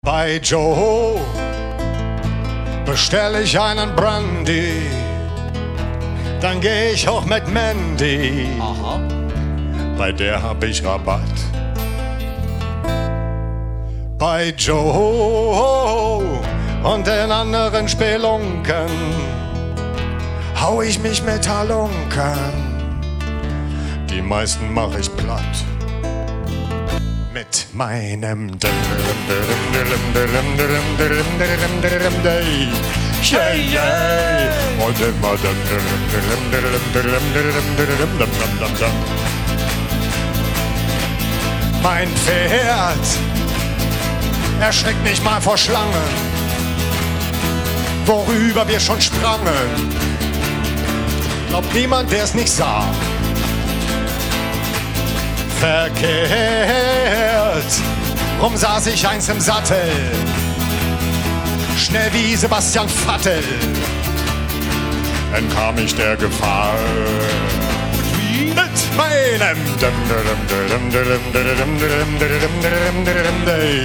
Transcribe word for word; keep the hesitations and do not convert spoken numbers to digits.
Bei Joe bestell ich einen Brandy, dann geh ich hoch mit Mandy. Aha. Bei der hab ich Rabatt. Bei Joe und den anderen Spelunken hau ich mich mit Halunken. Die meisten mach ich platt mit meinem Mein Pferd erschreckt nicht mal vor Schlangen, worüber wir schon sprangen. Glaubt niemand, der es nicht sah. Verkehrt, rum saß ich eins im Sattel, schnell wie Sebastian Vettel, entkam ich der Gefahr. Mit meinem